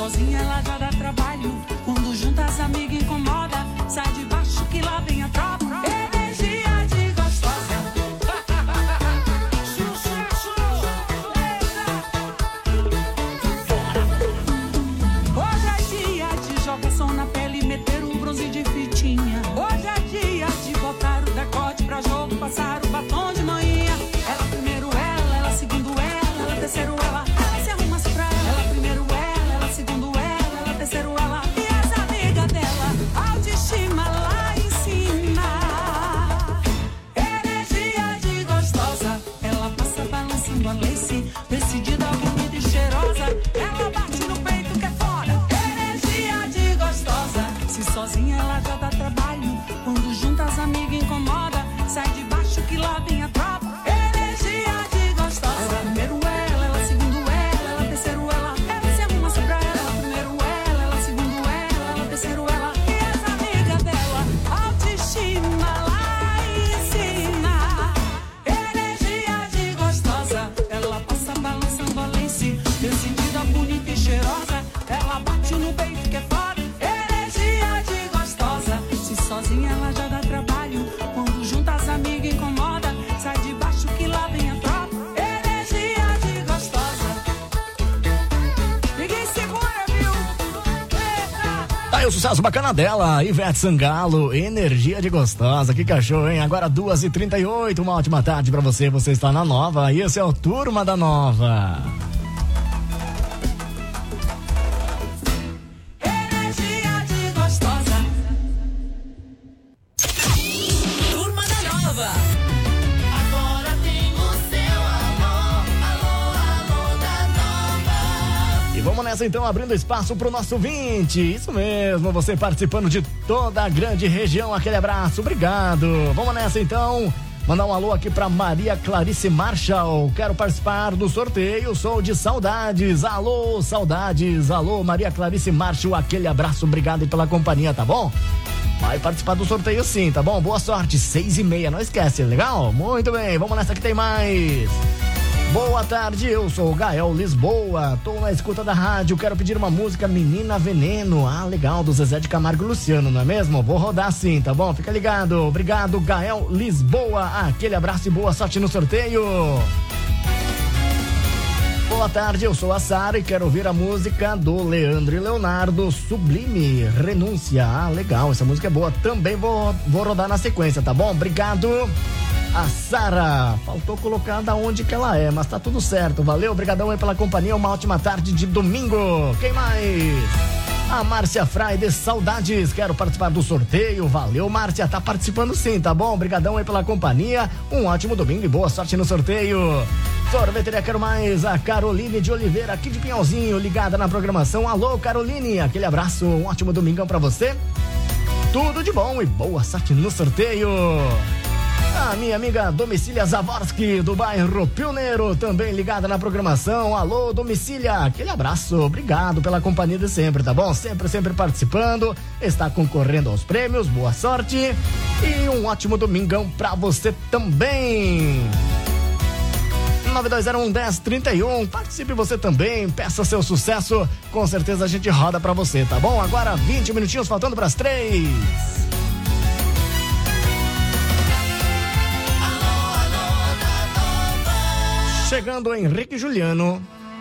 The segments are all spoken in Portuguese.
sozinha ela já dá trabalho. Quando junta as amigas incomoda. Sai de baixo que lá vem a tropa. Energia de gostosa. Hoje é dia de jogar som na pele e meter um bronze de fitinha. Hoje é dia de botar o decote pra jogo, passar o batom de manhã. Ela primeiro ela segundo ela terceiro ela se arruma pra ela. Ela primeiro ela segundo ela terceiro ela. E as amigas dela, autoestima lá em cima. Energia de gostosa. Ela passa balançando a lace, decidida, bonita e cheirosa. Ela bate no peito que é foda. Energia de gostosa. Se sozinha ela já dá trabalho. Quando junta as amigas incomoda. Sai de baixo que lá vem a tropa. Energia de gostosa. Ela primeiro ela segundo ela terceiro ela se arruma pra ela. Ela primeiro ela segundo ela terceiro ela. E as amigas dela, autoestima lá em cima. Energia de gostosa. Ela passa balançando a lace, decidida, bonita e cheirosa. Ela bate no peito que é foda. Energia de gostosa. Se sozinha ela já dá trabalho. Quando junta as amigas incomoda. Sai de baixo que lá vem a tropa. Energia de gostosa. Ninguém segura, viu? Eita! Tá aí o sucesso bacana dela, Ivete Sangalo, Energia de Gostosa. Que cachorro, hein? Agora 2h38, uma ótima tarde pra você. Você está na Nova e esse é o Turma da Nova. Energia de gostosa. Turma da Nova. Agora tem o seu alô, alô da Nova. E vamos nessa então, abrindo espaço pro nosso ouvinte. Isso mesmo, você participando de toda a grande região. Aquele abraço, obrigado. Vamos nessa então. Mandar um alô aqui pra Maria Clarice Marshall. Quero participar do sorteio, sou de Saudades. Alô, Saudades. Alô, Maria Clarice Marshall. Aquele abraço, obrigado aí pela companhia, tá bom? Vai participar do sorteio sim, tá bom? Boa sorte, 6h30, não esquece, legal? Muito bem, vamos nessa que tem mais. Boa tarde, eu sou o Gael Lisboa, tô na escuta da rádio, quero pedir uma música Menina Veneno. Ah, legal, do Zezé de Camargo e Luciano, não é mesmo? Vou rodar sim, tá bom? Fica ligado, obrigado, Gael Lisboa. Aquele abraço e boa sorte no sorteio. Boa tarde, eu sou a Sara e quero ouvir a música do Leandro e Leonardo, Sublime, Renúncia. Ah, legal, essa música é boa, também vou rodar na sequência, tá bom? Obrigado. A Sara, faltou colocar da onde que ela é, mas tá tudo certo, valeu, obrigadão aí pela companhia, uma ótima tarde de domingo. Quem mais? A Márcia Friday, Saudades, quero participar do sorteio, valeu Márcia, tá participando sim, tá bom? Obrigadão aí pela companhia, um ótimo domingo e boa sorte no sorteio. Sorveteria Quero Mais, a Caroline de Oliveira, aqui de Pinhalzinho, ligada na programação. Alô Caroline, aquele abraço, um ótimo domingão pra você, tudo de bom e boa sorte no sorteio. A minha amiga Domicília Zavorski, do bairro Pioneiro, também ligada na programação. Alô, Domicília, aquele abraço, obrigado pela companhia de sempre, tá bom? Sempre participando, está concorrendo aos prêmios, boa sorte e um ótimo domingão pra você também. 9201-1031, participe você também, peça seu sucesso, com certeza a gente roda pra você, tá bom? Agora 20 minutinhos faltando pras 3. Chegando Henrique Juliano.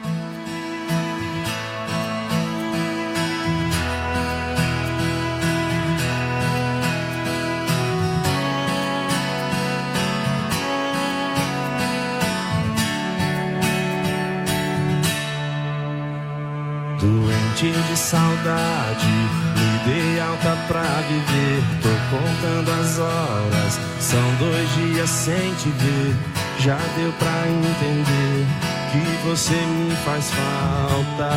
Doente de saudade, me dei alta pra viver. Tô contando as horas, são 2 dias sem te ver. Já deu pra entender que você me faz falta.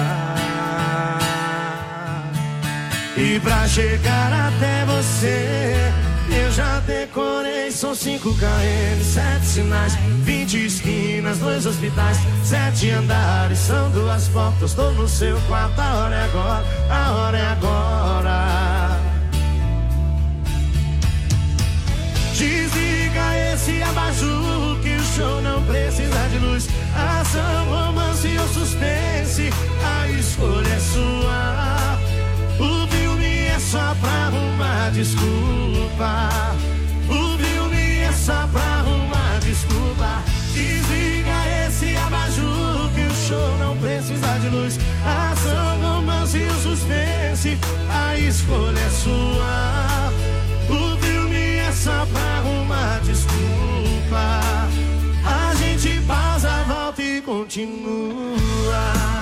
E pra chegar até você, eu já decorei, são 5 km, 7 sinais, 20 esquinas, 2 hospitais, 7 andares, são 2 portas, tô no seu quarto, a hora é agora, a hora é agora. Desliga esse abajur que o show não precisa de luz. Ação, romance ou suspense, a escolha é sua. O filme é só pra arrumar desculpa. O filme é só pra arrumar desculpa. Desliga esse abajur que o show não precisa de luz. Ação, romance ou suspense, a escolha é sua. O filme é só pra arrumar desculpa. A gente pausa, volta e continua.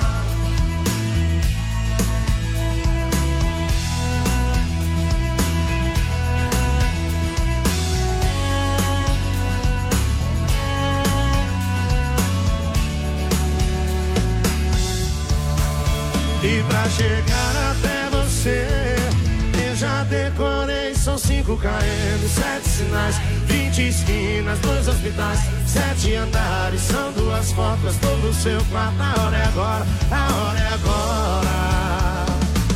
E pra chegar até você, eu já decorei, são 5 km, 7 sinais, 20 esquinas, 2 hospitais, 7 andares, são 2 fotos, tô no seu quarto, a hora é agora, a hora é agora.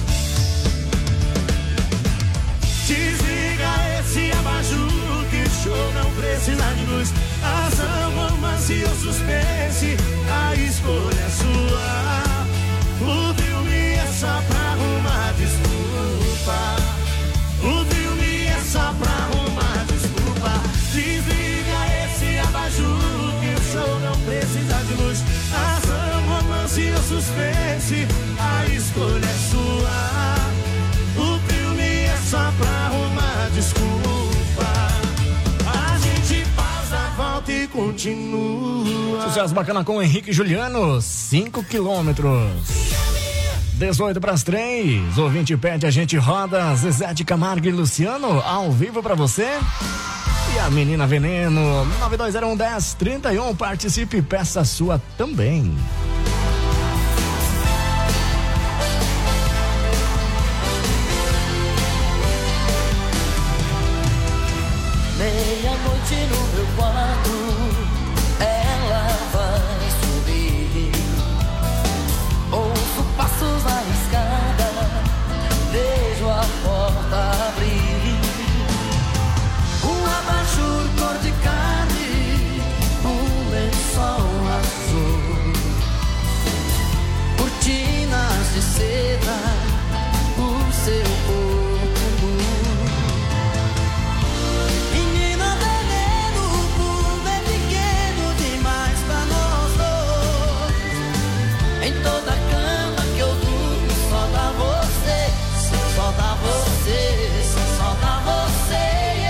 Desliga esse abajur que o show não precisa de luz. Ação, romance ou suspense, a escolha é sua. O filme é só pra arrumar desculpa. O filme é só pra arrumar desculpa. Desliga esse abajur que o show não precisa de luz. Ação, romance ou suspense, a escolha é sua. O filme é só pra arrumar desculpa. A gente pausa, volta e continua. Sucesso bacana com o Henrique e Juliano, 5 quilômetros. 18 para as 3, ouvinte pede, a gente roda Zezé de Camargo e Luciano ao vivo pra você. E a menina Veneno, 92011031, participe e peça a sua também. Meia-noite no meu quarto, ela vai subir. Ouço passos na escada, vejo a porta abrir. Um abajur cor de carne, um lençol azul, cortinas de seda, o seu corpo nu. Menina veneno, o mundo é pequeno demais pra nós dois. Em toda cama que eu durmo, só dá você, só dá você, só dá você.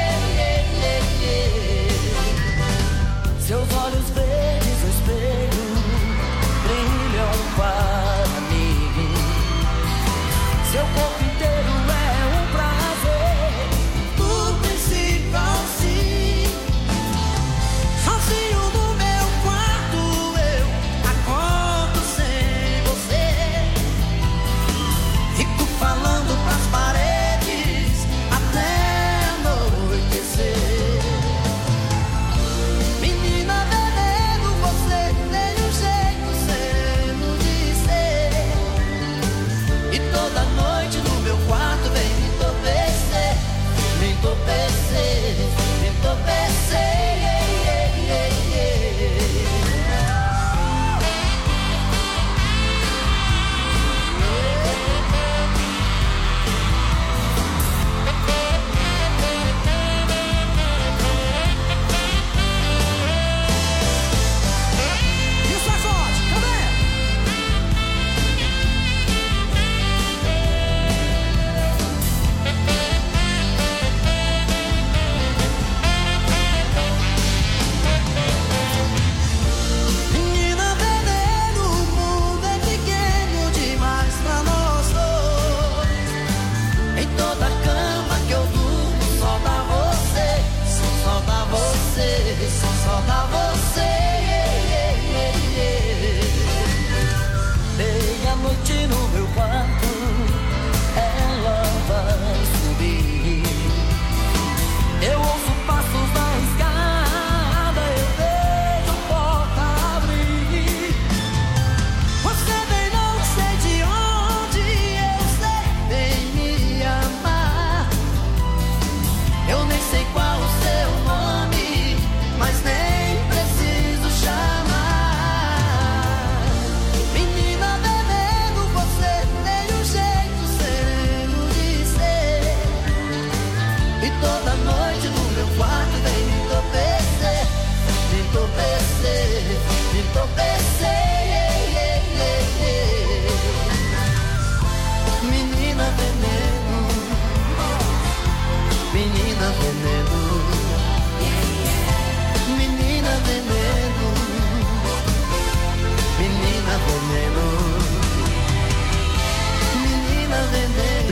Seus olhos verdes no espelho brilham para mim. Seu corpo inteiro é um prazer, do princípio ao fim. Sozinho no meu quarto eu acordo sem você.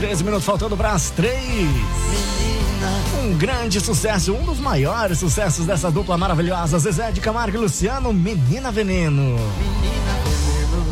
13 minutos faltando para as 3. Um grande sucesso, um dos maiores sucessos dessa dupla maravilhosa, Zezé de Camargo e Luciano, Menina Veneno. Menina Veneno.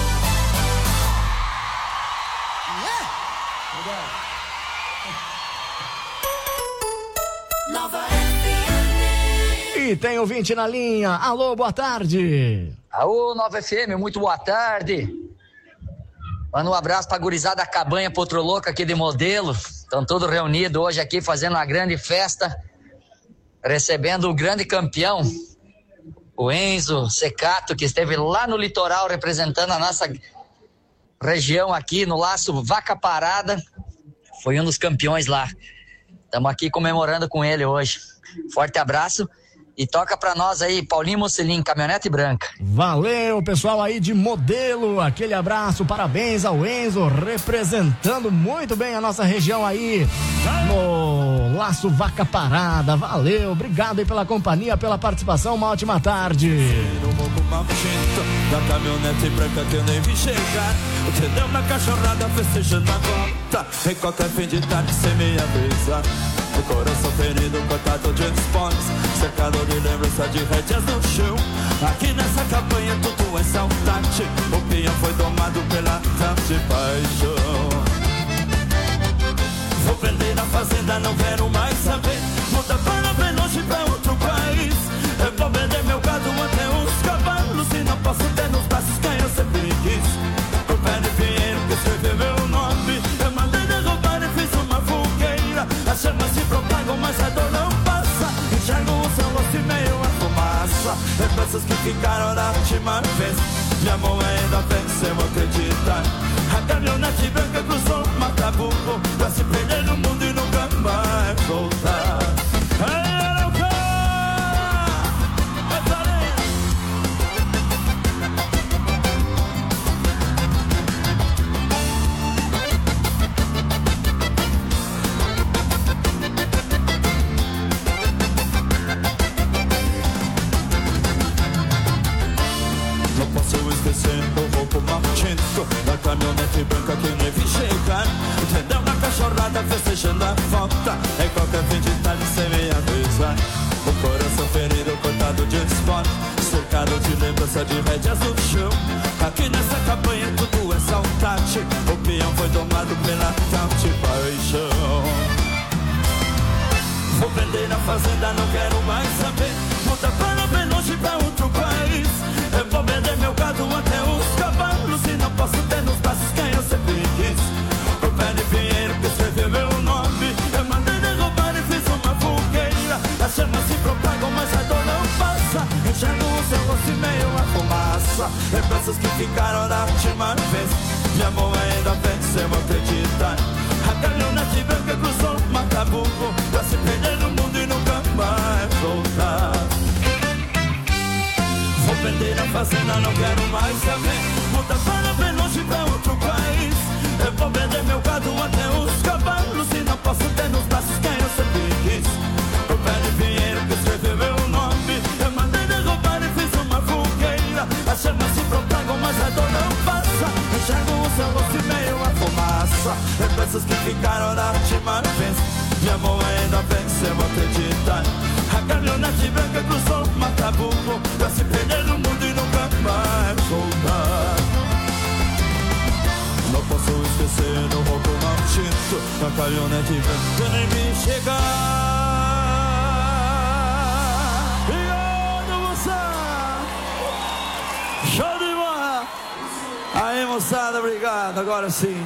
Nova FM. E tem ouvinte na linha. Alô, boa tarde. Alô, Nova FM, muito boa tarde. Manda um abraço pra gurizada da Cabanha Potroloca aqui de Modelo. Estão todos reunidos hoje aqui fazendo uma grande festa, recebendo o grande campeão, o Enzo Secato, que esteve lá no litoral representando a nossa região aqui no Laço Vaca Parada. Foi um dos campeões lá. Estamos aqui comemorando com ele hoje. Forte abraço. E toca pra nós aí, Paulinho Mocelin, Caminhonete Branca. Valeu, pessoal aí de Modelo, aquele abraço, parabéns ao Enzo, representando muito bem a nossa região aí no Laço Vaca Parada. Valeu, obrigado aí pela companhia, pela participação, uma ótima tarde. No roubo maldito da caminhonete branca que eu nem vi chegar. Você deu uma cachorrada festejando a volta. Em qualquer fim de tarde sem meia brisa. O coração ferido, cortado de esportes, cercado de lembrança de rédeas no chão. Aqui nessa campanha tudo é saudade. O peão foi domado pela tal de paixão. Vou vender a fazenda, não quero mais saber. Muda para bem longe pra outro país. Eu vou vender meu gado até os cavalos. E não posso ter nos braços quem eu sempre quis. O pé de pinheiro que escreveu meu nome. Eu mandei derrubar e fiz uma fogueira. As chamas se propagam, mas a dor não passa. Enxergo o seu rosto e meio a fumaça. Lembranças que ficaram da última vez. Minha mão ainda venceu, acreditar. A caminhonete branca cruzou Macabuco pra se perder no mundo e nunca mais voltar. O roubo maldito da caminhonete branca que nem vi chegar. Entendeu na cachorrada festejando a volta. Em qualquer fim de tarde sem meia brisa. O coração ferido, cortado de esporte, cercado de lembrança de rédeas no chão. Aqui nessa campanha tudo é saudade. O peão foi domado pela tal de paixão. Vou vender a fazenda, não quero mais saber. Muda para bem longe pra outro país. Eu vou vender meu gado até os cavalos. E não posso ter nos braços quem eu sempre quis. O pé de pinheiro que escreveu meu nome. Eu mandei derrubar e fiz uma fogueira. As chamas se propagam, mas a dor não passa. Enxergo o seu rosto e meio a fumaça. Lembranças que ficaram da última vez. Minha mão ainda venceu, acreditar. A caminhonete branca cruzou Macabuco pra se perder no mundo e nunca mais voltar. Vou vender a fazenda, não quero mais saber. Muda para bem longe pra outro país. Eu vou vender meu gado até os cavalos. E não posso ter nos braços quem eu sempre quis. O pé de pinheiro que escreveu meu nome. Eu mandei derrubar e fiz uma fogueira. As chamas se propagam, mas a dor não passa. Enxergo o seu rosto e meio a fumaça. Lembranças que ficaram da última vez. Minha mão ainda venceu, acreditar. A caminhonete branca cruzou Macabuco pra se perder no mundo e nunca mais voltar. Não posso esquecer no roubo maldito da caminhonete branca nem me chegar. Obrigado, moçada! Show de bola! Aí, moçada, obrigado. Agora sim.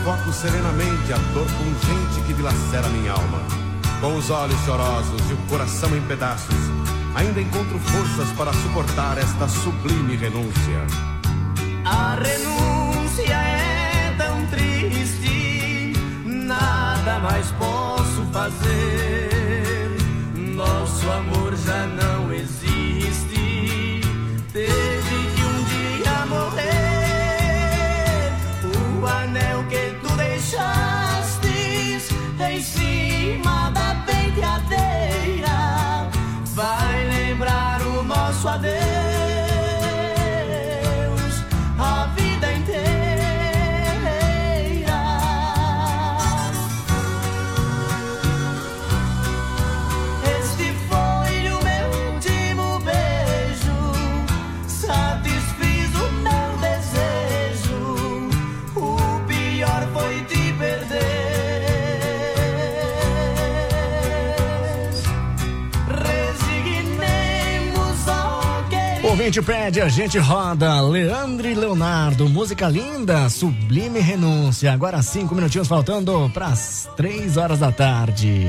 sufoco serenamente a dor pungente que dilacera minha alma. Com os olhos chorosos e o coração em pedaços, ainda encontro forças para suportar esta sublime renúncia. A renúncia é tão triste, nada mais posso fazer. Nosso amor já não existe, teve que um dia morrer. O anel que tu deixastes em cima da penteadeira vai lembrar o nosso adeus a vida inteira. Este foi o meu último beijo, satisfiz o meu desejo. O pior foi te perder. O ouvinte pede, a gente roda. Leandro e Leonardo, música linda, Sublime Renúncia. Agora 5 minutinhos faltando para as 3 horas da tarde.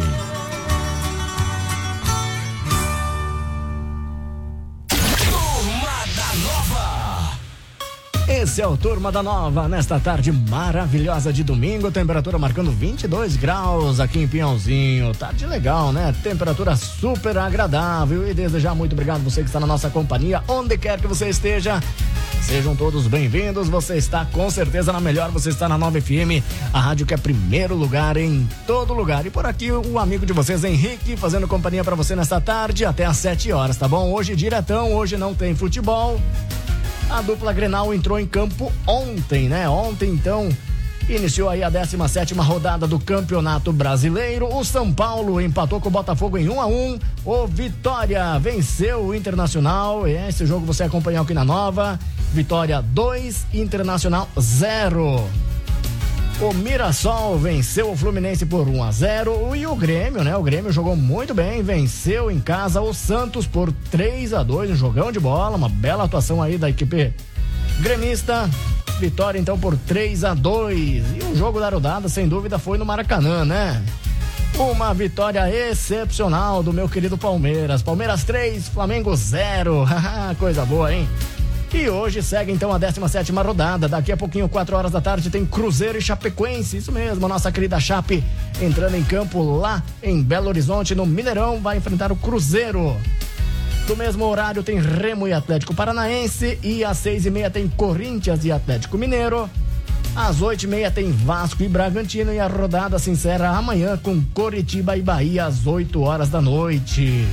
Esse é o Turma da Nova, nesta tarde maravilhosa de domingo, temperatura marcando 22 graus aqui em Pinhalzinho. Tarde legal, né? Temperatura super agradável. E desde já, muito obrigado você que está na nossa companhia, onde quer que você esteja. Sejam todos bem-vindos. Você está com certeza na melhor, você está na 9 FM, a rádio que é primeiro lugar em todo lugar. E por aqui o amigo de vocês, Henrique, fazendo companhia para você nesta tarde até às 7 horas, tá bom? Hoje diretão, hoje não tem futebol. A dupla Grenal entrou em campo ontem, né? Ontem, então, iniciou aí a 17ª rodada do Campeonato Brasileiro. O São Paulo empatou com o Botafogo em 1-1. O Vitória venceu o Internacional. Esse jogo você acompanhou aqui na Nova. Vitória 2, Internacional 0. O Mirassol venceu o Fluminense por 1-0. E o Grêmio, né? O Grêmio jogou muito bem, venceu em casa o Santos por 3-2, um jogão de bola, uma bela atuação aí da equipe gremista. Vitória então por 3-2. E o jogo da rodada, sem dúvida, foi no Maracanã, né? Uma vitória excepcional do meu querido Palmeiras. Palmeiras 3, Flamengo 0. Coisa boa, hein? E hoje segue então a 17ª rodada. Daqui a pouquinho, 4 horas da tarde, tem Cruzeiro e Chapecoense. Isso mesmo, a nossa querida Chape entrando em campo lá em Belo Horizonte, no Mineirão, vai enfrentar o Cruzeiro. No mesmo horário tem Remo e Atlético Paranaense. E às 6h30 tem Corinthians e Atlético Mineiro. Às 8h30 tem Vasco e Bragantino. E a rodada se encerra amanhã com Coritiba e Bahia às 8 horas da noite.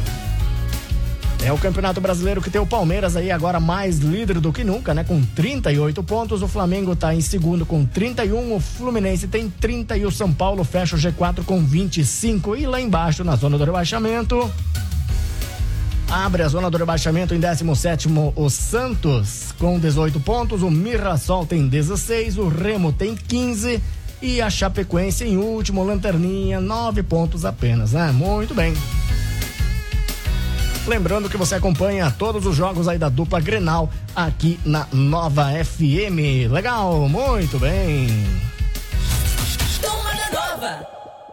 É o Campeonato Brasileiro que tem o Palmeiras aí agora mais líder do que nunca, né? Com 38 pontos, o Flamengo tá em segundo com 31, o Fluminense tem 30 e o São Paulo fecha o G4 com 25. E lá embaixo, na zona do rebaixamento, abre a zona do rebaixamento em 17º o Santos com 18 pontos, o Mirassol tem 16, o Remo tem 15 e a Chapecoense em último, lanterninha, 9 pontos apenas, né? Muito bem. Lembrando que você acompanha todos os jogos aí da dupla Grenal aqui na Nova FM. Legal, muito bem. Turma da Nova.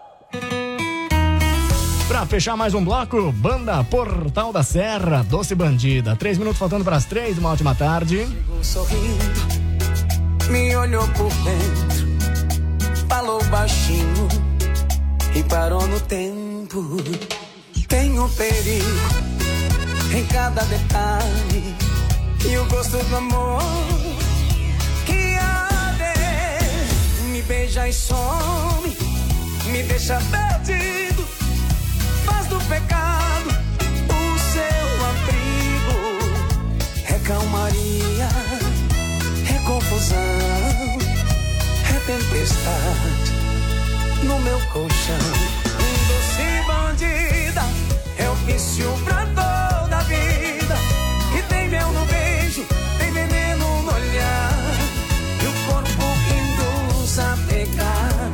Pra fechar mais um bloco, banda Portal da Serra, Doce Bandida. 3 minutos faltando para as 3, uma ótima tarde. Chegou sorrindo, me olhou por dentro, falou baixinho e parou no tempo. Tem um perigo em cada detalhe e o gosto do amor que arde. Me beija e some, me deixa perdido, faz do pecado o seu abrigo. É calmaria, é confusão, é tempestade no meu colchão. Doce bandida, é o vício pra toda a vida. E tem mel no beijo, tem veneno no olhar, e o corpo induz a pegar.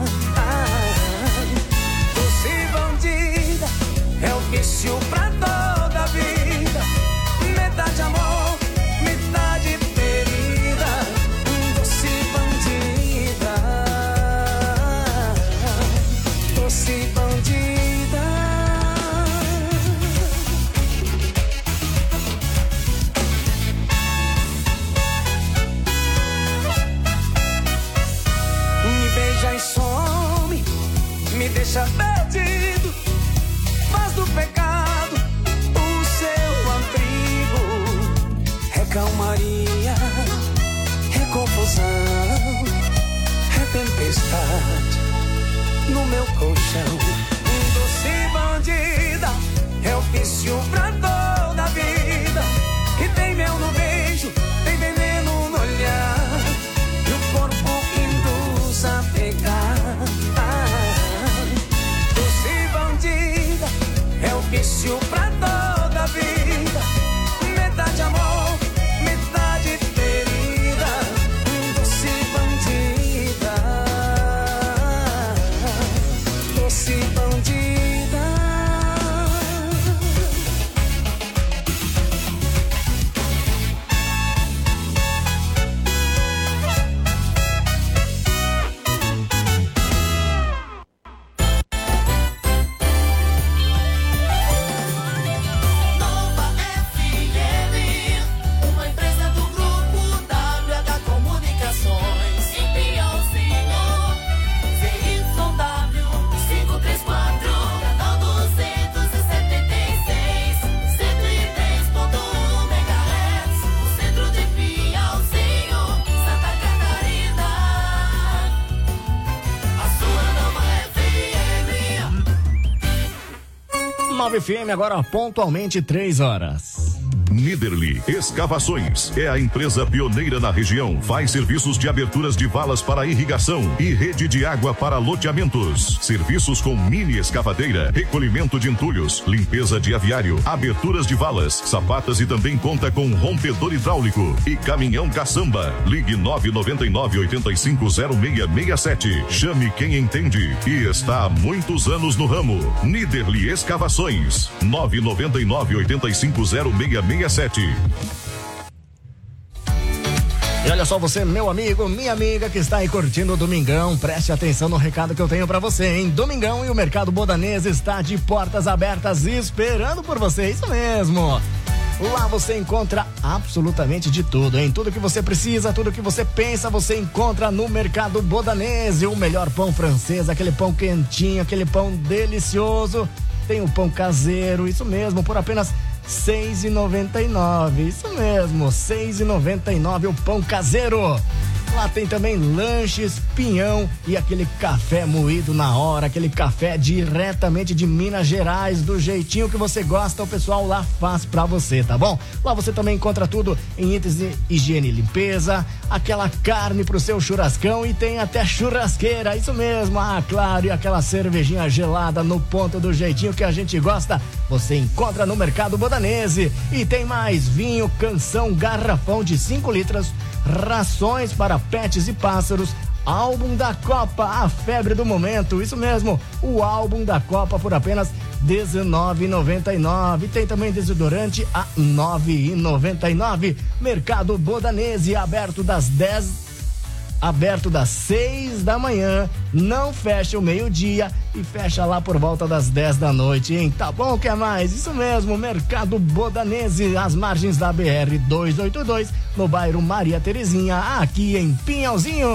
Doce bandida, é o vício pra toda a vida. Metade amor, metade ferida. Doce bandida. deixa perdido, faz do pecado o seu abrigo. É calmaria, é confusão, é tempestade no meu colchão. Doce bandida, é o vício pra toda a vida. Que tem mel no beijo, tem veneno no olhar, e o corpo induz a pegar. Doce bandida, é o vício pra toda a vida. Metade amor, metade ferida. Doce bandida, doce bandida. FM, agora pontualmente 3 horas. Niederli Escavações é a empresa pioneira na região. Faz serviços de aberturas de valas para irrigação e rede de água para loteamentos. Serviços com mini escavadeira, recolhimento de entulhos, limpeza de aviário, aberturas de valas, sapatas e também conta com rompedor hidráulico e caminhão caçamba. Ligue 999-850667. Chame quem entende e está há muitos anos no ramo. Niederli Escavações, 999-850667. E olha só você, meu amigo, minha amiga que está aí curtindo o Domingão, preste atenção no recado que eu tenho pra você, hein? Domingão e o Mercado Bodanês está de portas abertas esperando por você, isso mesmo. Lá você encontra absolutamente de tudo, hein? Tudo que você precisa, tudo que você pensa, você encontra no Mercado Bodanês. E o melhor pão francês, aquele pão quentinho, aquele pão delicioso. Tem o pão caseiro, isso mesmo, por apenas R$6,99, isso mesmo, R$6,99 o pão caseiro. Lá tem também lanches, pinhão e aquele café moído na hora, aquele café diretamente de Minas Gerais, do jeitinho que você gosta, o pessoal lá faz pra você, tá bom? Lá você também encontra tudo em itens de higiene e limpeza, aquela carne pro seu churrascão e tem até churrasqueira, isso mesmo, claro, e aquela cervejinha gelada no ponto do jeitinho que a gente gosta, você encontra no Mercado Bodanese. E tem mais vinho, canção, garrafão de 5 litros, rações para pets e pássaros, álbum da Copa, a febre do momento, isso mesmo, o álbum da Copa por apenas R$19,99. Tem também desodorante a R$9,99. Mercado Bodanese, aberto das 6 da manhã, não fecha o meio-dia e fecha lá por volta das 10 da noite, hein? Tá bom, quer mais? Isso mesmo, Mercado Bodanese, às margens da BR-282, no bairro Maria Terezinha, aqui em Pinhalzinho.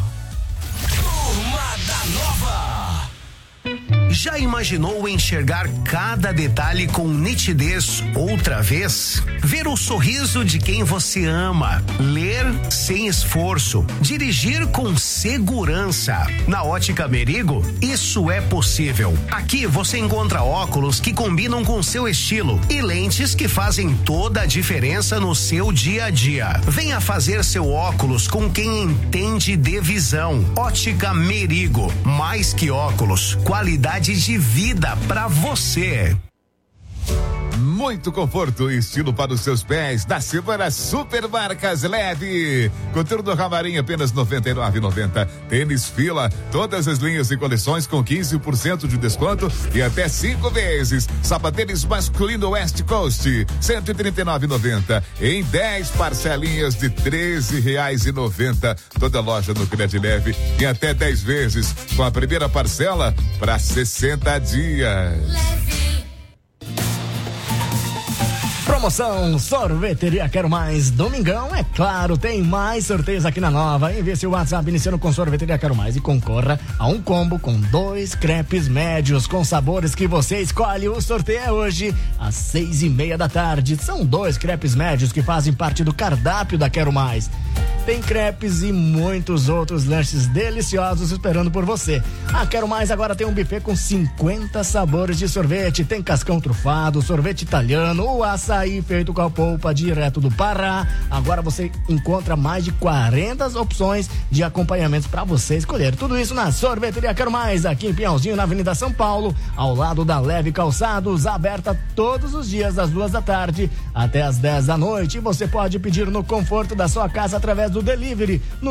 Turma da Nova. Já imaginou enxergar cada detalhe com nitidez outra vez? Ver o sorriso de quem você ama, ler sem esforço, dirigir com segurança. Na Ótica Merigo, isso é possível. Aqui você encontra óculos que combinam com seu estilo e lentes que fazem toda a diferença no seu dia a dia. Venha fazer seu óculos com quem entende de visão. Ótica Merigo, mais que óculos, qualidade de vida pra você. Muito conforto e estilo para os seus pés. Da semana Super Marcas Leve. Coturno Ramarim apenas R$ 99,90. Tênis Fila, todas as linhas e coleções com 15% de desconto e até 5 vezes. Sapatênis masculino West Coast, R$ 139,90. Em 10 parcelinhas de R$ 13,90. Toda loja no Crédito Leve em até 10 vezes, com a primeira parcela para 60 dias. Promoção Sorveteria Quero Mais. Domingão, é claro, tem mais sorteios aqui na Nova. Envie seu WhatsApp iniciando com Sorveteria Quero Mais e concorra a um combo com 2 crepes médios com sabores que você escolhe. O sorteio é hoje às 6:30 da tarde. São 2 crepes médios que fazem parte do cardápio da Quero Mais. Tem crepes e muitos outros lanches deliciosos esperando por você. A Quero Mais agora tem um buffet com 50 sabores de sorvete. Tem cascão trufado, sorvete italiano, o açaí feito com a polpa direto do Pará. Agora você encontra mais de 40 opções de acompanhamentos para você escolher. Tudo isso na Sorveteria Quero Mais, aqui em Pinhalzinho, na Avenida São Paulo, ao lado da Leve Calçados, aberta todos os dias das 2 da tarde até as 10 da noite. E você pode pedir no conforto da sua casa através do delivery no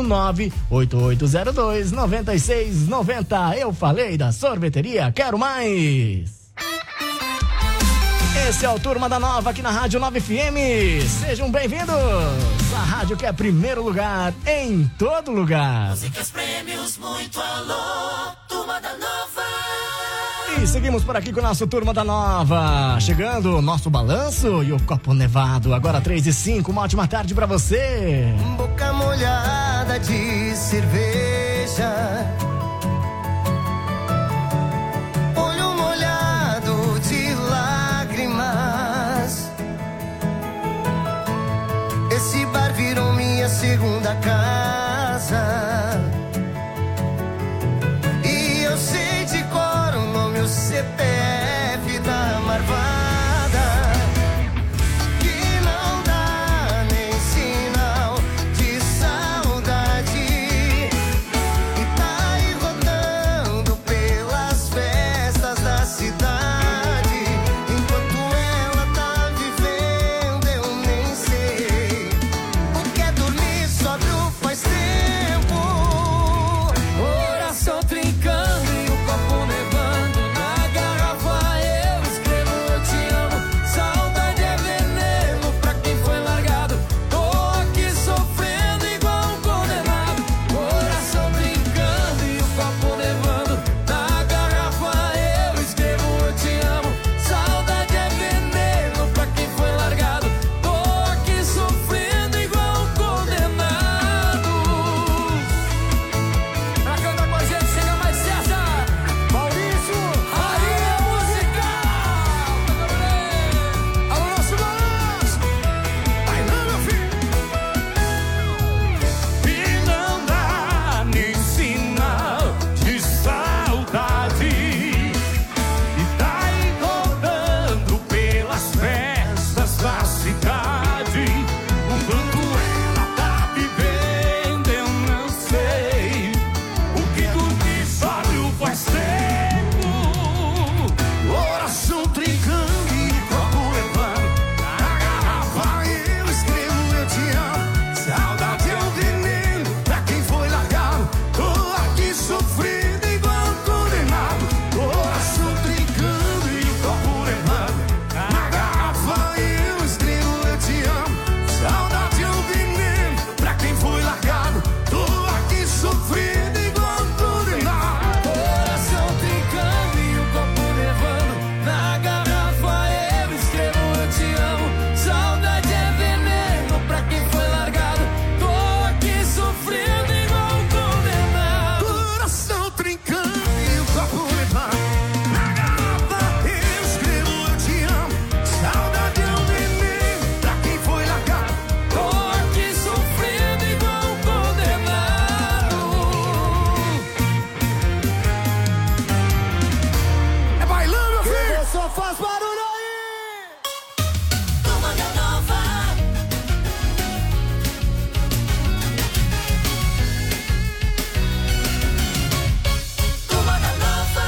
98802-9690. Eu falei da Sorveteria Quero Mais. Esse é o Turma da Nova aqui na Rádio 9 FM. Sejam bem-vindos. A rádio que é primeiro lugar em todo lugar. Músicas, prêmios, muito alô, Turma da Nova. E seguimos por aqui com o nosso Turma da Nova. Chegando o nosso balanço e o copo nevado. Agora 3:05, uma ótima tarde pra você. Boca molhada de cerveja, olho molhado de lágrimas. Esse bar virou minha segunda casa. E eu sei de cor o nome, o CPF da marvada, que não dá nem sinal de saudade. E tá aí rodando pelas festas da cidade. Enquanto ela tá vivendo, eu nem sei o que é dormir sóbrio faz tempo. Oração trincando e o copo nevando. Na garrafa eu escrevo eu te amo. Saudade é veneno pra quem foi largado. Tô aqui sofrendo igual um condenado. Coração brincando e o copo nevando. Na garrafa eu escrevo eu te amo. Saudade é veneno pra quem foi largado. Tô aqui sofrendo igual um condenado. Pra cantar com a gente chega mais César, Maurício, Rainha Musical. Alô, nosso balanço. Vai lá, meu filho. E não dá nem sinal de saudade. E tá aí rodando pelas festas da cidade. O quanto ela tá vivendo, eu não sei. O que dormir sóbrio faz tempo. Oração trincando e copo levando. Na garrafa eu escrevo eu te amo. Saudade é um veneno pra quem foi largado. Tô aqui sofrendo igual um condenado. Oração trincando e copo levando. Na garrafa eu escrevo eu te amo. Saudade é um veneno pra quem foi largado. Tô aqui sofrendo igual um condenado. Coração trincando e o copo levando. Na garrafa eu escrevo eu te amo. Saudade é veneno pra quem foi largado. Tô aqui sofrendo igual um condenado. Coração trincando e o copo levando. Na garrafa eu escrevo eu te amo. Saudade é um veneno pra quem foi largado. Tô aqui sofrendo igual um condenado. É bailando, filho! Só faz barulho aí! Turma da Nova. Turma da Nova.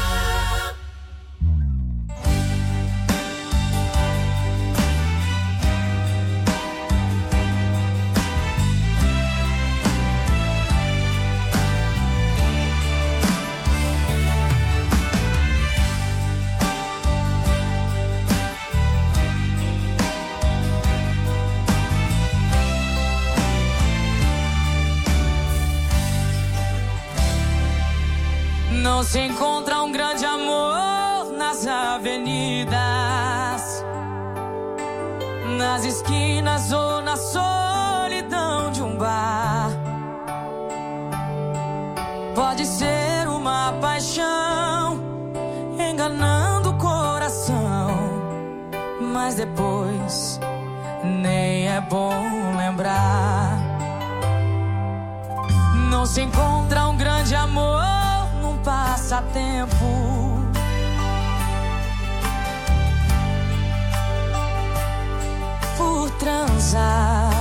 Não se encontra um grande amor nas avenidas. nas esquinas ou na solidão de um bar. Pode ser uma paixão enganando o coração, mas depois nem é bom lembrar. Não se encontra um grande amor num passatempo. Por transar,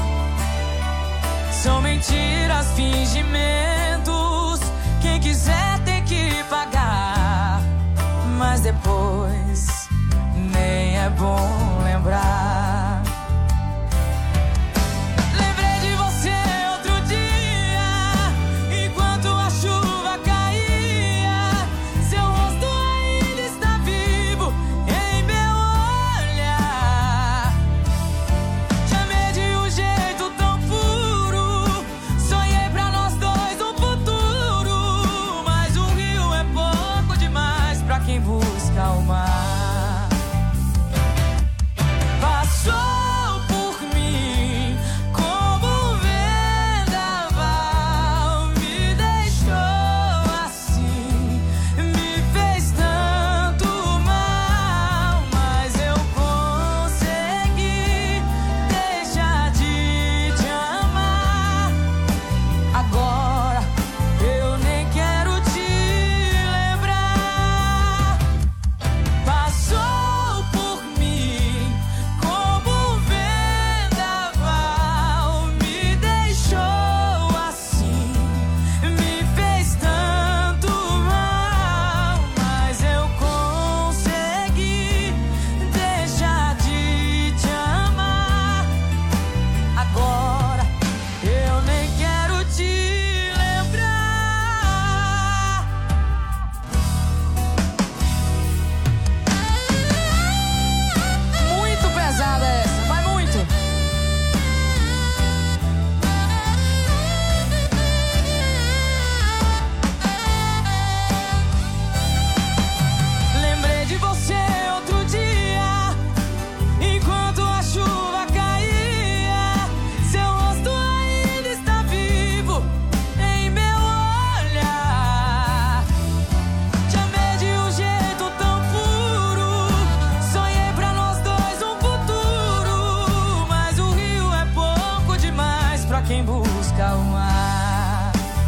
são mentiras, fingimentos. Quem quiser tem que pagar, mas depois nem é bom lembrar. Lembrei de você outro dia, enquanto a chuva caía. Seu rosto ainda está vivo em meu olhar. Te amei de um jeito tão puro, sonhei pra nós dois um futuro. Mas um rio é pouco demais pra quem busca o mar. Passou por mim como um vendaval, me deixou assim, me fez tanto mal, mas eu consegui deixar de te amar. Agora eu nem quero te lembrar. Passou por mim como um vendaval, me deixou assim, me fez tanto mal, mas eu consegui deixar de te amar. Agora eu nem quero te lembrar. Muito pesada essa, vai muito. Lembrei de você outro dia, enquanto a chuva caía. Seu rosto ainda está vivo em meu olhar. Te amei de um jeito tão puro, sonhei pra nós dois um futuro. Mas o rio é pouco demais pra quem busca o mar.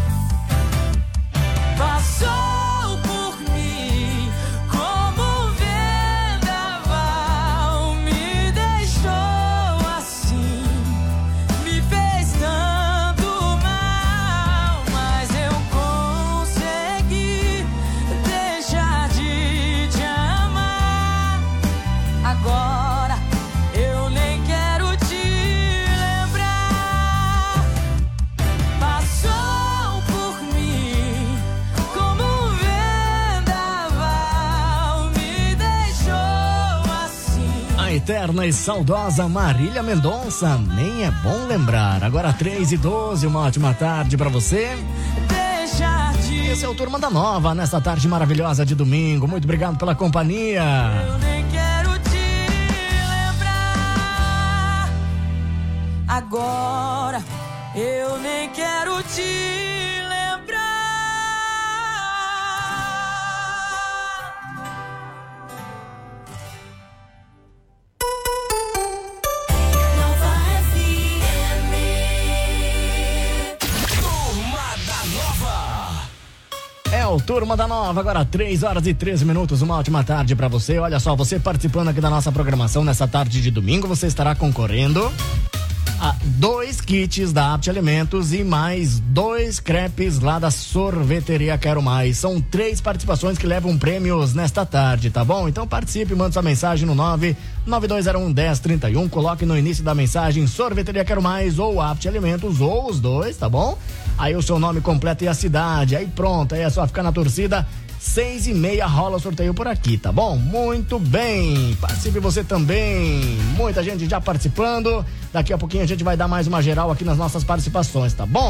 Passou por mim como um vendaval, me deixou assim, me fez tanto mal, mas eu consegui deixar de te amar. Agora eu nem quero te lembrar. Passou por mim como um vendaval, me deixou assim. A eterna e saudosa Marília Mendonça, nem é bom lembrar. Agora 3h12, uma ótima tarde pra você. Deixar de Esse é o Turma da Nova, nessa tarde maravilhosa de domingo. Muito obrigado pela companhia. eu nem quero te lembrar. Agora eu nem quero te lembrar. É o Turma da Nova, agora 3h13, uma ótima tarde pra você. Olha só, você participando aqui da nossa programação nessa tarde de domingo, você estará concorrendo a 2 kits da Apt Alimentos e mais 2 crepes lá da Sorveteria Quero Mais. São 3 participações que levam prêmios nesta tarde, tá bom? Então participe, manda sua mensagem no 992011031, coloque no início da mensagem Sorveteria Quero Mais ou Apt Alimentos, ou os dois, tá bom? Aí o seu nome completo e a cidade, aí pronto, aí é só ficar na torcida. 6h30 rola o sorteio por aqui, tá bom? Muito bem, participe você também, muita gente já participando. Daqui a pouquinho a gente vai dar mais uma geral aqui nas nossas participações, tá bom?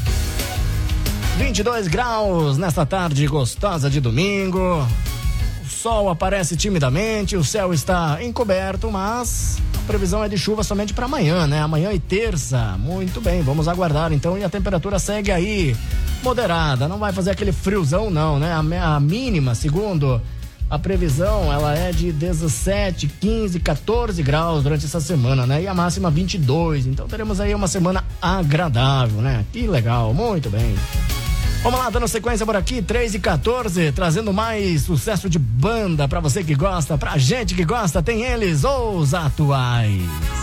22 graus nesta tarde gostosa de domingo. O sol aparece timidamente, o céu está encoberto, mas a previsão é de chuva somente para amanhã, né? Amanhã e terça. Muito bem, vamos aguardar então. E a temperatura segue aí moderada, não vai fazer aquele friozão não, né? A mínima, segundo a previsão, ela é de 17, 15, 14 graus durante essa semana, né? E a máxima 22. Então teremos aí uma semana agradável, né? Que legal, muito bem. Vamos lá, dando sequência por aqui, 3h14, trazendo mais sucesso de banda pra você que gosta, pra gente que gosta, tem eles, os Atuais.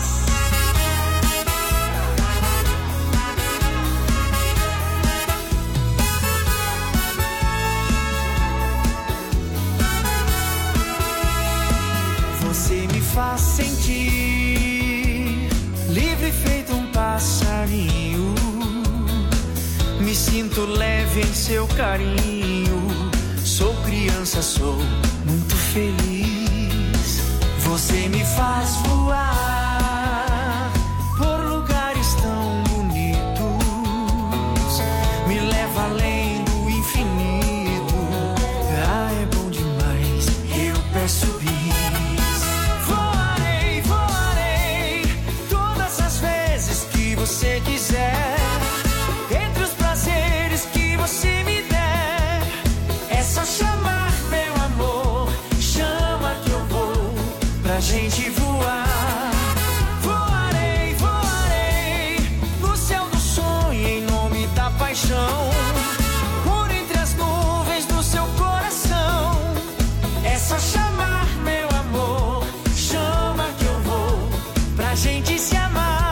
Você me faz sentir livre feito um passarinho. Me sinto leve em seu carinho. Sou criança, sou muito feliz. Você me faz voar por lugares tão bonitos. Me leva além do infinito. Ah, é bom demais, eu peço bis. Voarei, voarei todas as vezes que você quiser. Entre os prazeres que você me der, é só chamar, meu amor. Chama que eu vou pra gente voar. Voarei, voarei no céu do sonho em nome da paixão. Por entre as nuvens do seu coração, é só chamar, meu amor. Chama que eu vou pra gente se amar.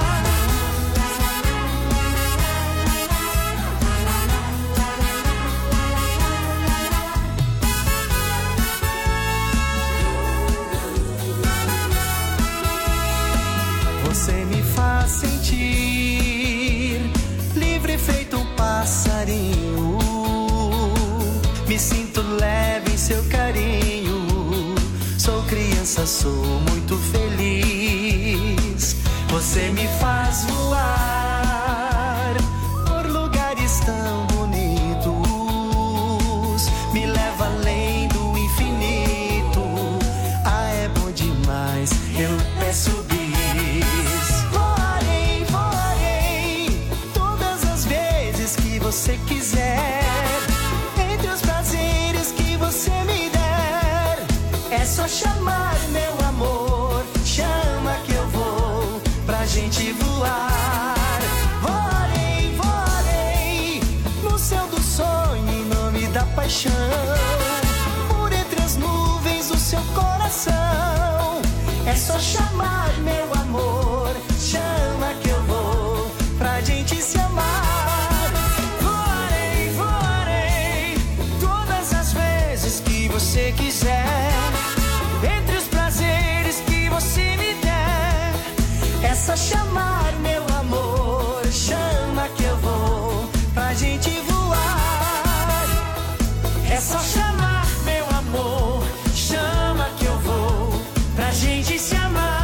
Você me faz sentir livre feito um passarinho. Me sinto leve em seu carinho. Sou criança, sou muito feliz. Você me faz voar por lugares tão bonitos. Me leva além do infinito. Ah, é bom demais, eu peço bis. Voarei, voarei todas as vezes que você quiser. Entre os prazeres que você me der, é só chamar, meu amor. Chama que eu vou pra gente voar. Voarei, voarei no céu do sonho em nome da paixão. Por entre as nuvens do seu coração, é só chamar, meu amor. Chama que eu vou pra gente se amar. Voarei, voarei todas as vezes que você quiser. Entre os prazeres que você me der, é só chamar, meu amor. Chama que eu vou pra gente voar. É só chamar, meu amor. Chama que eu vou pra gente se amar.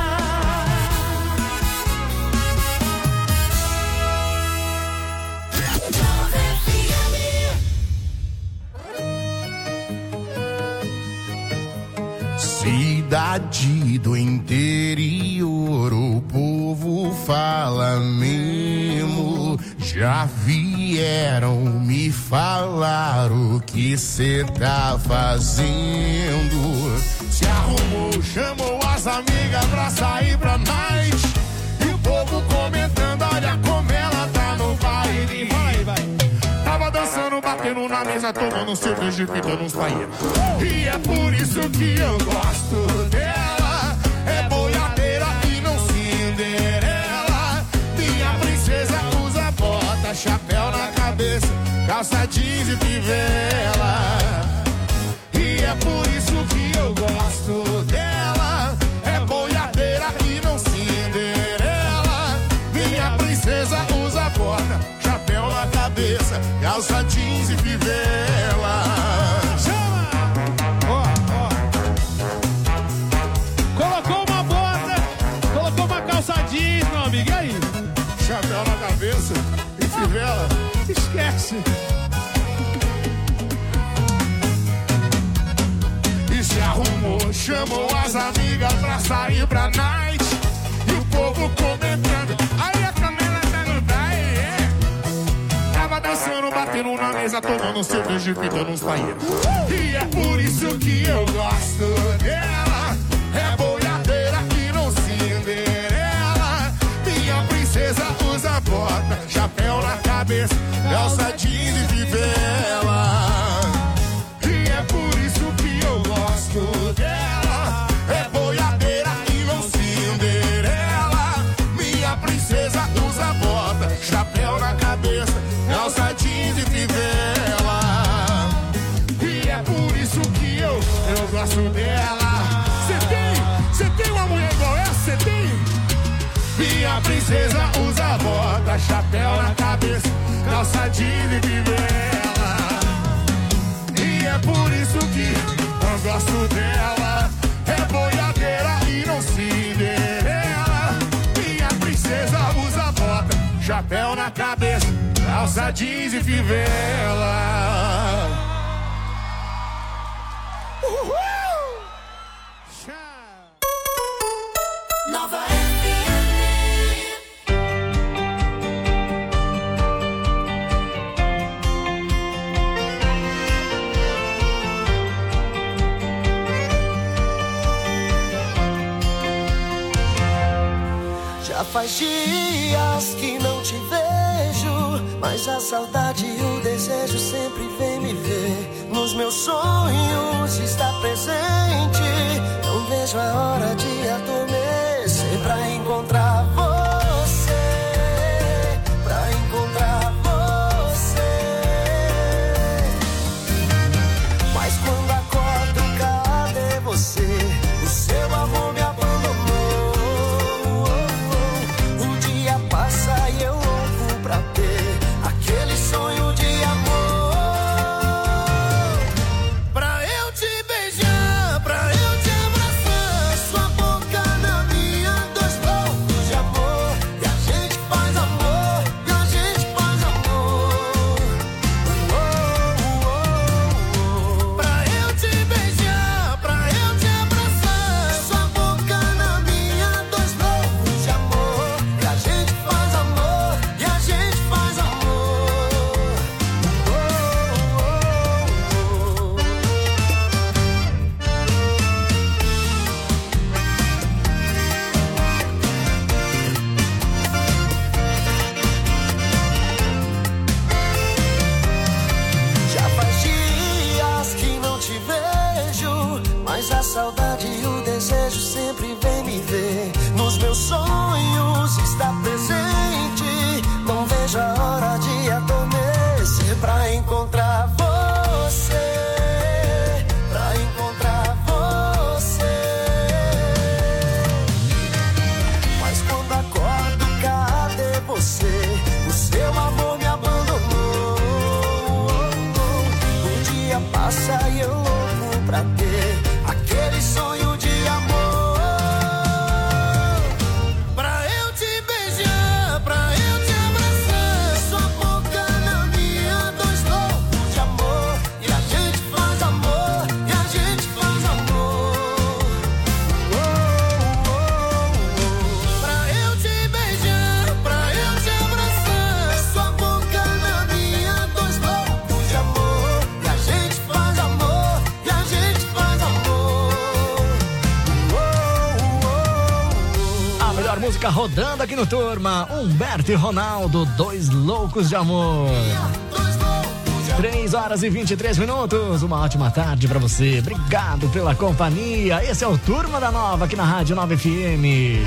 Cidade do interior, o povo fala mesmo. Já vieram me falar o que cê tá fazendo. Se arrumou, chamou as amigas pra sair pra night. E o povo comentando, olha como ela tá no baile. Vai. Tava dançando, batendo na mesa, tomando cerveja e ficando uns paeiros. E é por isso que eu gosto dela. É boiadeira e não Cinderela. Minha princesa usa bota, chapéu na cabeça, calça jeans e fivela. E é por isso que eu gosto dela. É boiadeira e não Cinderela. Minha princesa usa bota, chapéu na cabeça, calça jeans e fivela. Chama! Ó. Colocou uma bota, colocou uma calça jeans, meu amigo, e aí? Chapéu na cabeça e fivela. Esquece. E chamou as amigas pra sair pra night. E o povo comentando, aí a Camila tá no baile. Tava dançando, batendo na mesa, tomando cerveja e pintando uns banheiros. E é por isso que eu gosto dela. É boiadeira que não Cinderela. Minha princesa usa bota, chapéu na cabeça, calça jeans e fivela. E é por isso que eu gosto dela. É boiadeira e não Cinderela. Minha princesa usa bota, chapéu na cabeça, calça jeans e fivela. E é por isso que eu gosto dela. Você tem uma mulher igual essa? Você tem? Minha princesa usa bota, chapéu na cabeça, calça jeans e fivela. E é por isso que eu gosto dela. É boiadeira e não Cinderela. Minha princesa usa bota, chapéu na cabeça, calça jeans e fivela. Nova Já faz dias que não te vejo, mas a saudade e o desejo sempre vem me ver. Nos meus sonhos está presente, não vejo a hora de adormecer pra encontrar você, pra encontrar você. Mas quando acordo, cadê você? O seu amor me abandonou. E eu louco pra ter aquele sonho de amor, pra eu te beijar, pra eu te abraçar, sua boca na minha, dois loucos de amor. E a gente faz amor, e a gente faz amor. Pra eu te beijar, pra eu te abraçar, sua boca na minha, dois loucos de amor. E a gente faz amor. A saudade e o desejo sempre vem me ver. Nos meus sonhos está presente, não vejo a hora de adormecer pra encontrar você, pra encontrar você. Mas quando acordo, cadê você? O seu amor me abandonou. O dia passa e eu louco pra ter aquele sonho de amor, pra eu te beijar, pra eu te abraçar, sua boca na minha, dois loucos de amor. E a gente faz amor, e a gente faz amor. Pra eu te beijar, pra eu te abraçar, sua boca na minha, dois loucos de amor. E a gente faz amor, e a gente faz amor. A melhor música rodando aqui no Turma, Humberto e Ronaldo, Dois Loucos de Amor. 3h23, uma ótima tarde pra você. Obrigado pela companhia. Esse é o Turma da Nova aqui na Rádio 9 FM.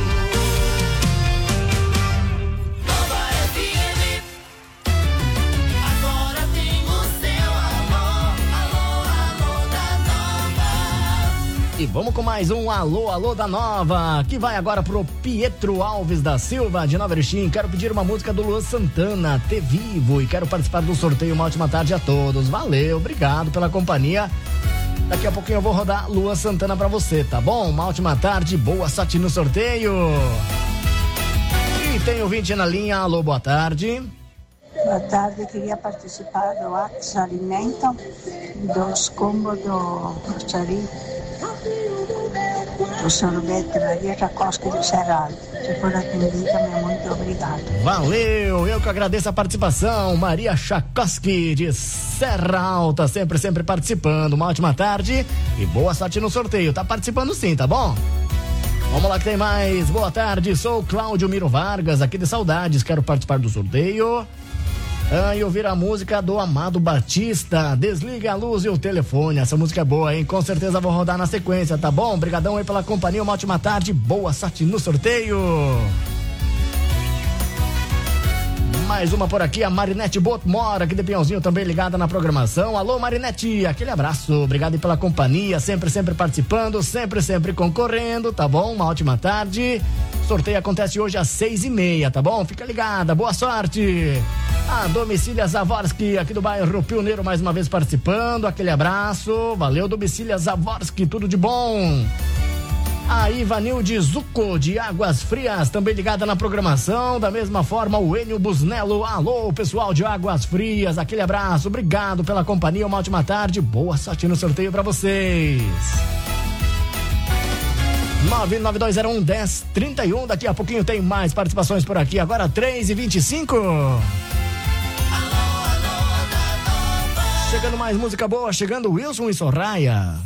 E vamos com mais um Alô, Alô da Nova, que vai agora pro Pietro Alves da Silva, de Nova Erechim. Quero pedir uma música do Luan Santana, Te Vivo, e quero participar do sorteio. Uma ótima tarde a todos. Valeu, obrigado pela companhia. Daqui a pouquinho eu vou rodar Luan Santana pra você, tá bom? Uma ótima tarde, boa sorte no sorteio. E tem ouvinte na linha. Alô, boa tarde. Boa tarde, queria participar do Alimento, dos combos do Chari. do sorvete Maria Chakosky do Cerrado. Se for atendida, meu muito obrigado. Valeu, eu que agradeço a participação, Maria Chakosky de Serra Alta, sempre participando. Uma ótima tarde e boa sorte no sorteio. Tá participando sim, tá bom? Vamos lá que tem mais. Boa tarde, sou Cláudio Miro Vargas, aqui de Saudades, quero participar do sorteio. E ouvir a música do Amado Batista, Desliga a Luz e o Telefone. Essa música é boa, hein? Com certeza vou rodar na sequência, tá bom? Obrigadão aí pela companhia, uma ótima tarde, boa sorte no sorteio. Mais uma por aqui, a Marinete Botmora, aqui de Pinhãozinho, também ligada na programação. Alô, Marinete, aquele abraço, obrigado aí pela companhia, sempre participando, sempre concorrendo, tá bom? Uma ótima tarde. Sorteio acontece hoje às 6:30, tá bom? Fica ligada, boa sorte. A Domicília Zavorski, aqui do bairro Pioneiro, mais uma vez participando, aquele abraço, valeu Domicília Zavorski, tudo de bom. A Ivanilde Zucco, de Águas Frias, também ligada na programação. Da mesma forma, o Enio Busnello. Alô, pessoal de Águas Frias, aquele abraço, obrigado pela companhia, uma ótima tarde, boa sorte no sorteio pra vocês. 992011031, daqui a pouquinho tem mais participações por aqui, agora 3h25. Chegando mais música boa, chegando Wilson e Soraya.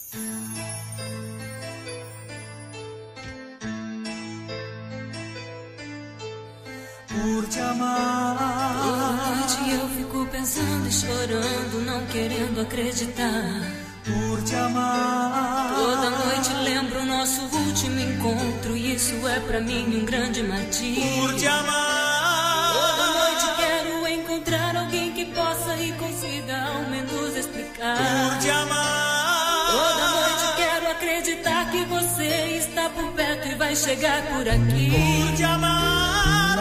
Por te amar. Toda noite eu fico pensando e chorando, não querendo acreditar. Por te amar. Toda noite lembro o nosso último encontro e isso é pra mim um grande martírio. Por te amar. Toda noite quero encontrar alguém que possa e consiga ao menos explicar. Por te amar. Toda noite quero acreditar que você está por perto e vai chegar por aqui. Por te amar,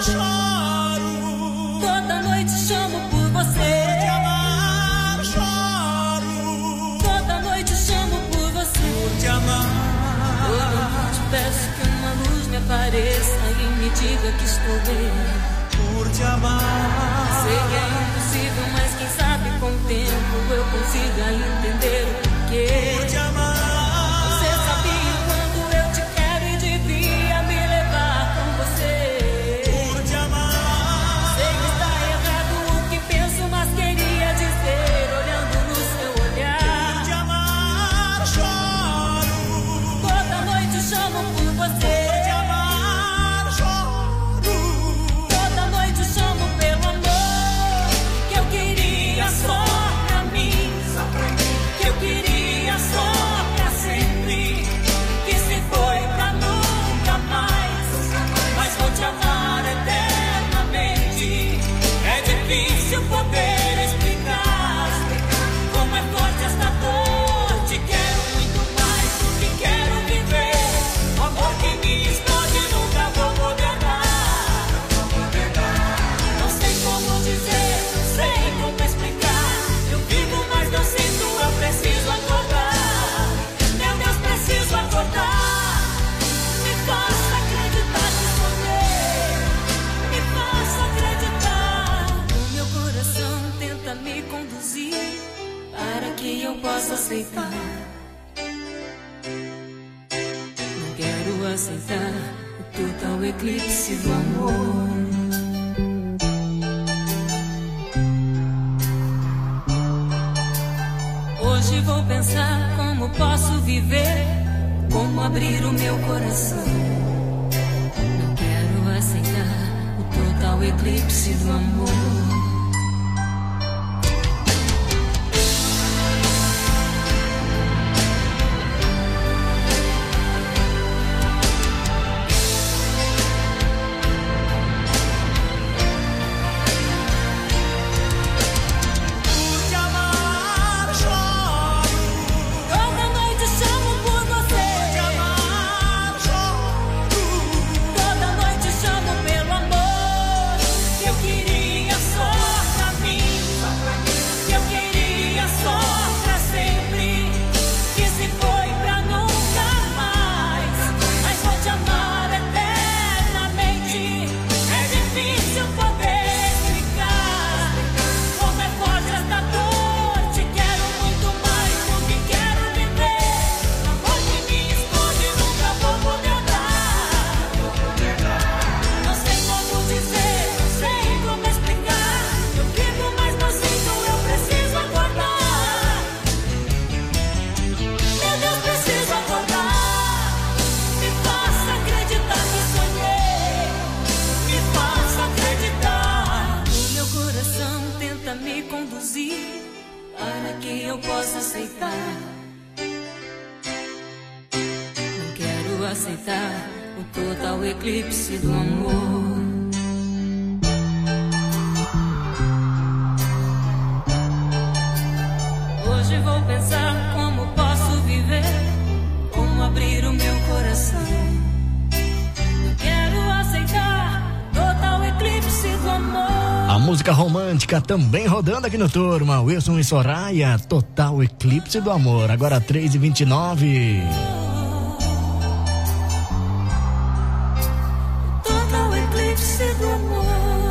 choro. Toda noite chamo por você. Por te amar, choro. Toda noite chamo por você. Por te amar. Toda noite peço que uma luz me apareça e me diga que estou bem. Por te amar. Sei que é impossível, mas quem sabe com o tempo eu consiga entender o porquê. Por te amar. Você sabia quando eu te quero e devia me levar com você. Por te amar. Sei que está errado o que penso, mas queria dizer olhando no seu olhar. Por te amar, choro. Toda noite chamo por você. Por te amar, choro. Toda noite chamo pelo amor que eu queria só pra mim. Só pra mim. Que eu queria só pra sempre. Que se foi pra nunca mais. Mas vou te amar eternamente. É difícil poder explicar como é forte esta dor. Te quero muito mais do que quero viver. O amor que me explode nunca vou poder dar. Não sei como dizer, não sei como explicar. Eu vivo, mas não sinto, eu preciso acordar. Meu Deus, preciso acordar. Me faça acreditar que sou meu. Me faça acreditar. O meu coração tenta me conduzir para que eu possa aceitar. Não quero aceitar o total eclipse do amor. Hoje vou pensar como posso viver, como abrir o meu coração. Não quero aceitar o total eclipse do amor. Por te amar, choro. Toda noite chamo por você. Por te amar, choro. Toda noite chamo pelo amor que eu queria coração tenta me conduzir para que eu possa aceitar. Não quero aceitar o total eclipse do amor. Hoje vou pensar como posso viver, como abrir o meu coração. Não quero aceitar total eclipse do amor. A música romântica também rodando aqui no Turma. Wilson e Soraya, Total Eclipse do Amor. Agora 3h29. Total eclipse do amor.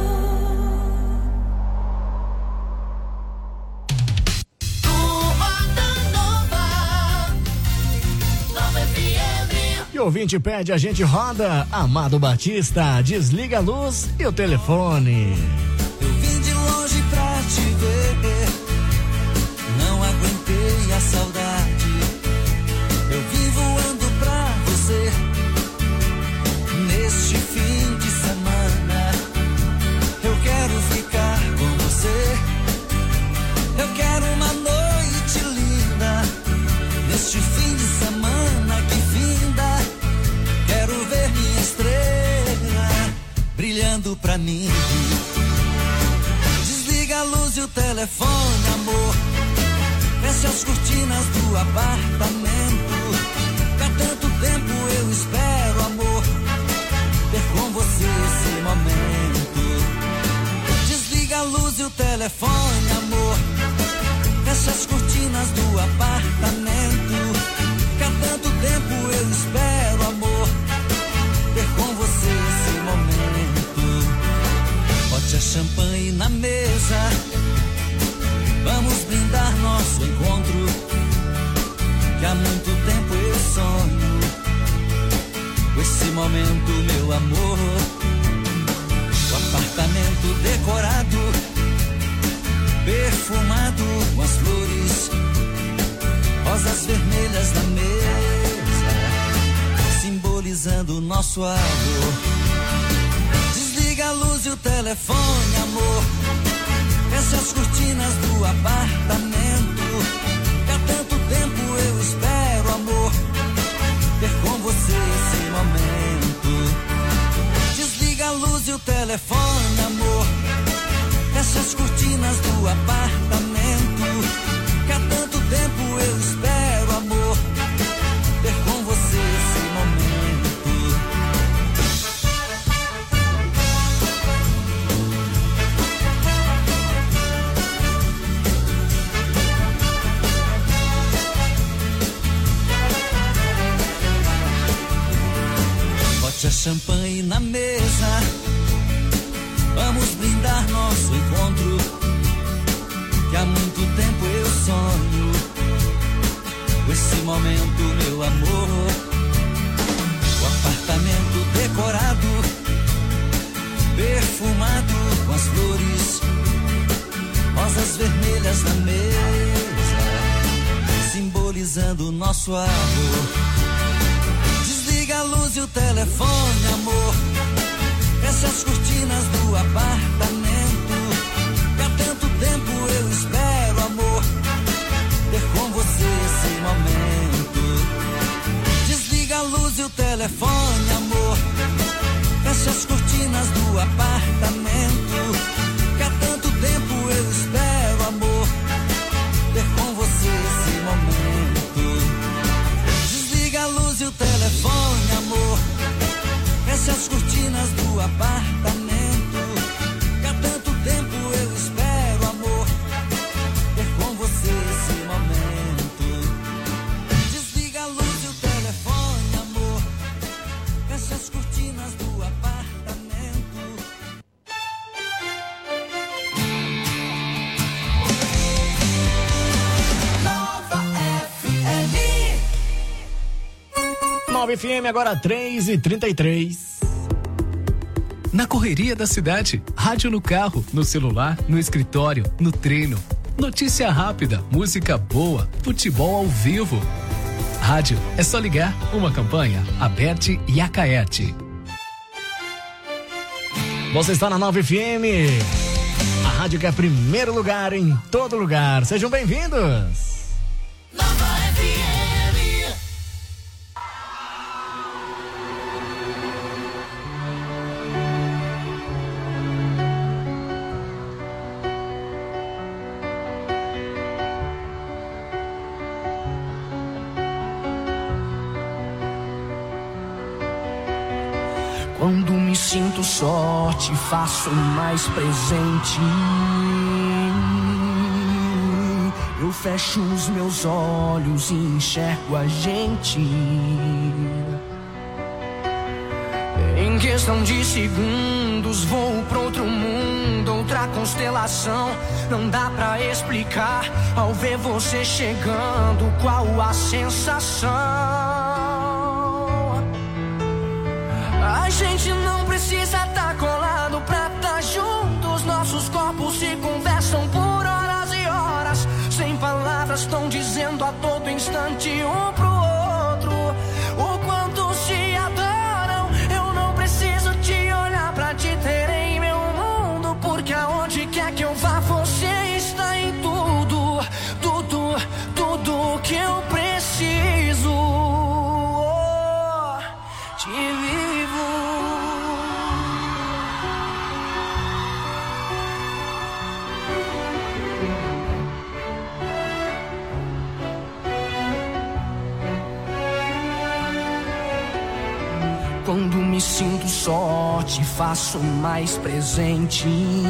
E o ouvinte pede, a gente roda. Amado Batista, desliga a luz e o telefone. Eu vim de longe pra te ver, não aguentei a saudade. Eu vim voando pra você, neste fim de semana. Eu quero ficar com você, eu quero uma noite linda, neste fim de semana que finda. Quero ver minha estrela brilhando pra mim. Desliga a luz e o telefone, amor. Fecha as cortinas do apartamento. Há tanto tempo eu espero, amor, ter com você esse momento. Desliga a luz e o telefone, amor. Fecha as cortinas do apartamento. Há tanto tempo eu espero, amor, ter com você esse momento. Bote a champanhe na mesa, vamos brindar nosso encontro, que há muito tempo eu sonho com esse momento, meu amor. O apartamento decorado, perfumado com as flores, rosas vermelhas na mesa, simbolizando o nosso amor. Desliga a luz e o telefone, amor. Fecha as cortinas do apartamento. Há tanto tempo eu espero, amor, ter com você esse momento. Desliga a luz e o telefone, amor. Fecha as cortinas do apartamento. Há tanto tempo eu espero, amor, ter com você esse momento. Bote a champanhe na mesa, vamos brindar nosso encontro, que há muito tempo eu sonho com esse momento, meu amor. O apartamento decorado, perfumado com as flores, rosas vermelhas na mesa, simbolizando o nosso amor. Desliga a luz e o telefone, amor. Fecha as cortinas do apartamento. Há tanto tempo eu espero, amor, ter com você esse momento. Desliga a luz e o telefone, amor. Fecha as cortinas do apartamento. Há tanto tempo eu espero, amor, ter com você esse momento. Desliga a luz e o telefone, amor. Fecha as cortinas do apartamento. Há tanto tempo eu espero, amor, ter com você esse momento. Desliga a luz e o telefone, amor. Fecha as cortinas do apartamento. Nova FM. 9 FM, agora 3h33. Na correria da cidade, rádio no carro, no celular, no escritório, no treino. Notícia rápida, música boa, futebol ao vivo. Rádio é só ligar. Uma campanha, Aberte e Acaerte. Você está na 9 FM, a rádio que é primeiro lugar em todo lugar. Sejam bem-vindos. Nova FM. Quando me sinto só, te faço mais presente. Eu fecho os meus olhos e enxergo a gente. Em questão de segundos, vou pra outro mundo, outra constelação. Não dá pra explicar ao ver você chegando qual a sensação. A gente não precisa estar colado pra estar juntos. Nossos corpos se conversam por horas e horas. Sem palavras estão dizendo a todo instante um pro outro o quanto se adoram. Eu não preciso te olhar pra te ter em meu mundo, porque aonde quer que eu vá você está em tudo, tudo, tudo que eu preciso. Te vivo. Quando me sinto só, te faço mais presente.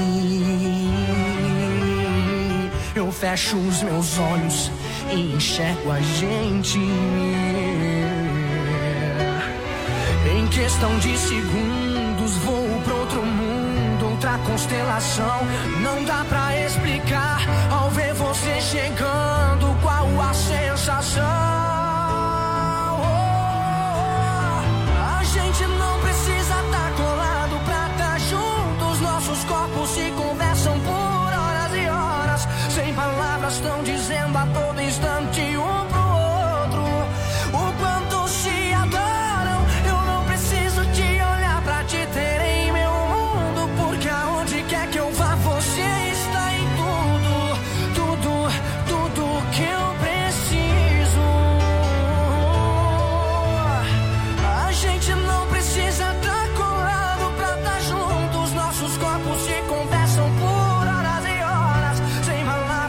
Eu fecho os meus olhos e enxergo a gente. Em questão de segundos, vou pra outro mundo, outra constelação. Não dá pra explicar ao ver você chegando qual a sensação. A gente não precisa estar colado pra estar juntos. Nossos corpos se conversam por horas e horas. Sem palavras estão dizendo a todo instante